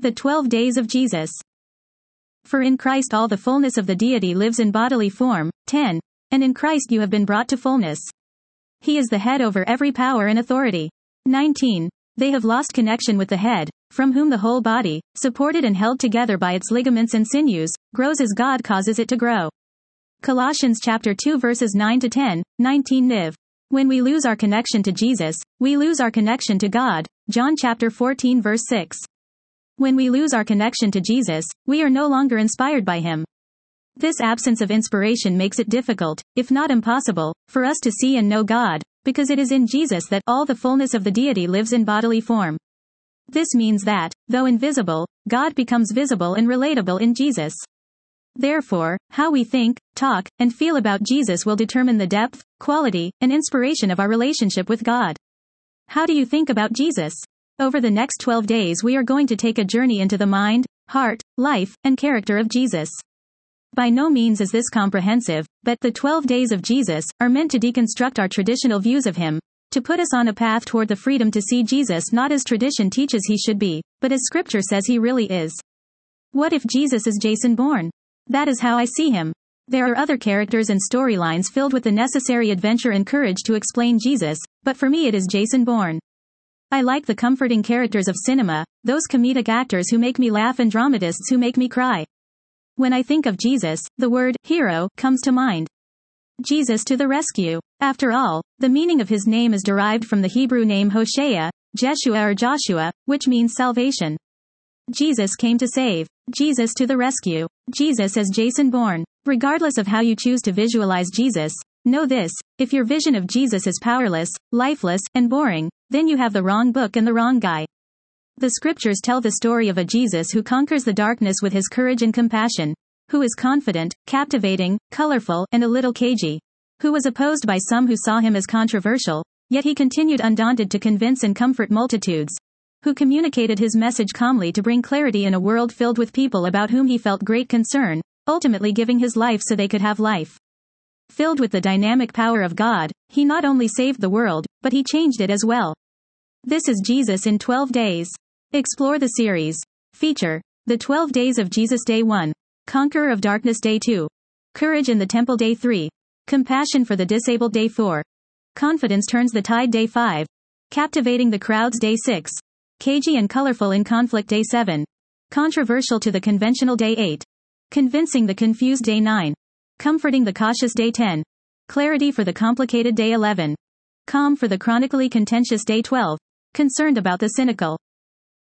The 12 Days of Jesus. For in Christ all the fullness of the deity lives in bodily form. 10. And in Christ you have been brought to fullness. He is the head over every power and authority. 19. They have lost connection with the head, from whom the whole body, supported and held together by its ligaments and sinews, grows as God causes it to grow. Colossians chapter 2 verses 9 to 10, 19 Niv. When we lose our connection to Jesus, we lose our connection to God. John chapter 14 verse 6. When we lose our connection to Jesus, we are no longer inspired by him. This absence of inspiration makes it difficult, if not impossible, for us to see and know God, because it is in Jesus that all the fullness of the deity lives in bodily form. This means that, though invisible, God becomes visible and relatable in Jesus. Therefore, how we think, talk, and feel about Jesus will determine the depth, quality, and inspiration of our relationship with God. How do you think about Jesus? Over the next 12 days we are going to take a journey into the mind, heart, life, and character of Jesus. By no means is this comprehensive, but the 12 Days of Jesus are meant to deconstruct our traditional views of him, to put us on a path toward the freedom to see Jesus not as tradition teaches he should be, but as Scripture says he really is. What if Jesus is Jason Bourne? That is how I see him. There are other characters and storylines filled with the necessary adventure and courage to explain Jesus, but for me it is Jason Bourne. I like the comforting characters of cinema, those comedic actors who make me laugh and dramatists who make me cry. When I think of Jesus, the word hero comes to mind. Jesus to the rescue. After all, the meaning of his name is derived from the Hebrew name Hoshea, Jeshua or Joshua, which means salvation. Jesus came to save. Jesus to the rescue. Jesus as Jason Bourne. Regardless of how you choose to visualize Jesus, know this: if your vision of Jesus is powerless, lifeless, and boring, then you have the wrong book and the wrong guy. The scriptures tell the story of a Jesus who conquers the darkness with his courage and compassion, who is confident, captivating, colorful, and a little cagey, who was opposed by some who saw him as controversial, yet he continued undaunted to convince and comfort multitudes, who communicated his message calmly to bring clarity in a world filled with people about whom he felt great concern, ultimately giving his life so they could have life. Filled with the dynamic power of God, he not only saved the world, but he changed it as well. This is Jesus in 12 Days. Explore the series. Feature: The 12 Days of Jesus Day 1. Conqueror of Darkness Day 2. Courage in the Temple Day 3. Compassion for the Disabled Day 4. Confidence Turns the Tide Day 5. Captivating the Crowds Day 6. Cagey and Colorful in Conflict Day 7. Controversial to the Conventional Day 8. Convincing the Confused Day 9. Comforting the Cautious Day 10. Clarity for the Complicated Day 11. Calm for the Chronically Contentious Day 12. Concerned about the Cynical.